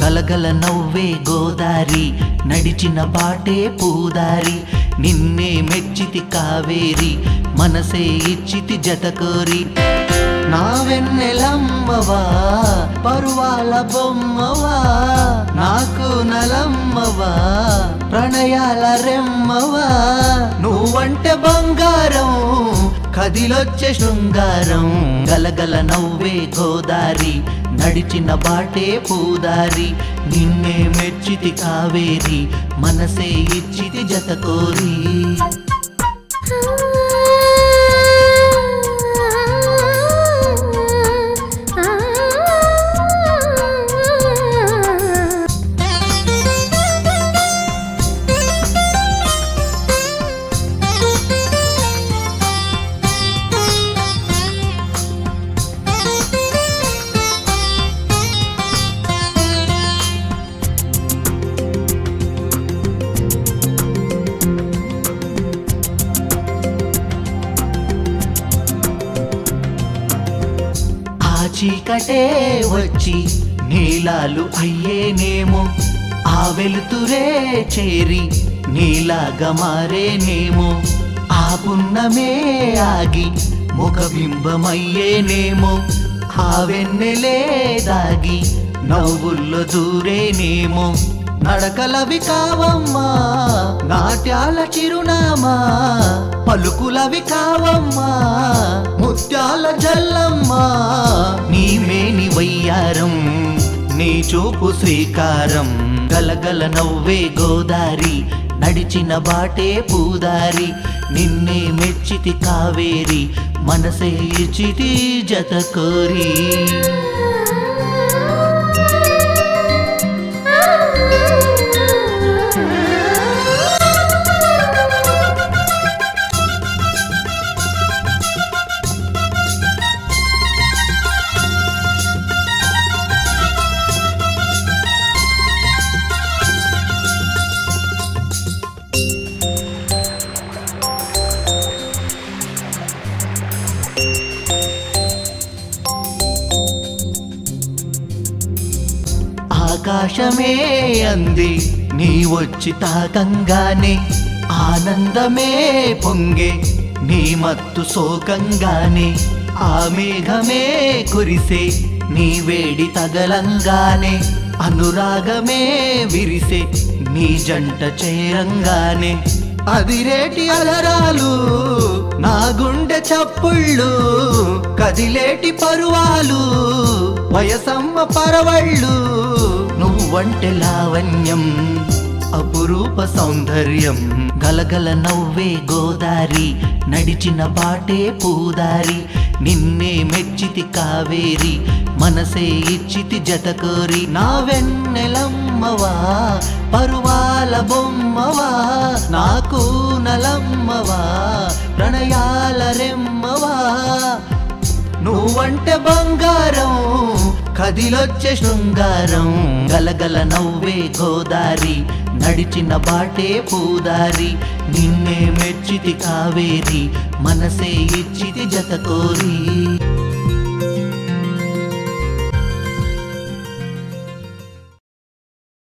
గలగల నవ్వే గోదారి నడిచిన బాటే పూదారి నిన్నే మెచ్చితి కావేరి మనసే ఇచ్చితి జతకోరి నా వెన్నెలమ్మవా పరువాల బొమ్మవా నాకు నలమ్మవా ప్రణయాల రెమ్మవా నువ్వంటే బంగారం కదిలొచ్చే శృంగారం గలగల నవ్వే గోదారి నడిచిన బాటే పూదారి నిన్నే మెచ్చితి కావేరి మనసే ఇచ్చితి జతకోరి చీకటే వచ్చి నీలాలు అయ్యేనేమో ఆ వెలుతురే చేరి నీలాగా మారేనేమో ఆ పున్నమే ఆగి ముఖబింబమయ్యేనేమో ఆ వెన్నెలే దాగి నవ్వుల్లో దూరేనేమో నడకలవి కావమ్మా నాట్యాల చిరునామా పలుకులవి కావమ్మా ముత్యాల జల్లమ్మా నీ మేని వయ్యారం నీ చూపు శ్రీకారం గలగల నవ్వే గోదారి నడిచిన బాటే పూదారి నిన్నే మెచ్చితి కావేరి మనసే ఇచ్చితి జతకోరి ఆకాశమే అంది నీ వచ్చి తాకంగానే ఆనందమే పొంగే నీ మత్తు సోకంగానే ఆ మేఘమే కురిసే నీ వేడి తగలంగానే అనురాగమే విరిసే నీ జంట చేరంగానే అదిరేటి అలరాలు నా గుండె చప్పుళ్ళు కదిలేటి పరువాలు వయసమ్మ పరవళ్ళు నువ్వంటే లావణ్యం అపురూప సౌందర్యం గలగల నవ్వే గోదారి నడిచిన బాటే పూదారి నిన్నే మెచ్చితి కావేరి మనసే ఇచ్చితి జతకోరి నా వెన్నెలమ్మవా పరువాల బొమ్మవా నాకు నలమ్మవా ప్రణయాల రెమ్మవా నువ్వంటే బంగారం కదిలొచ్చే శృంగారం గలగల నవ్వే గోదారి నడిచిన బాటే పూదారి నిన్నే మెచ్చితి కావేరి మనసే ఇచ్చితి జతకోరి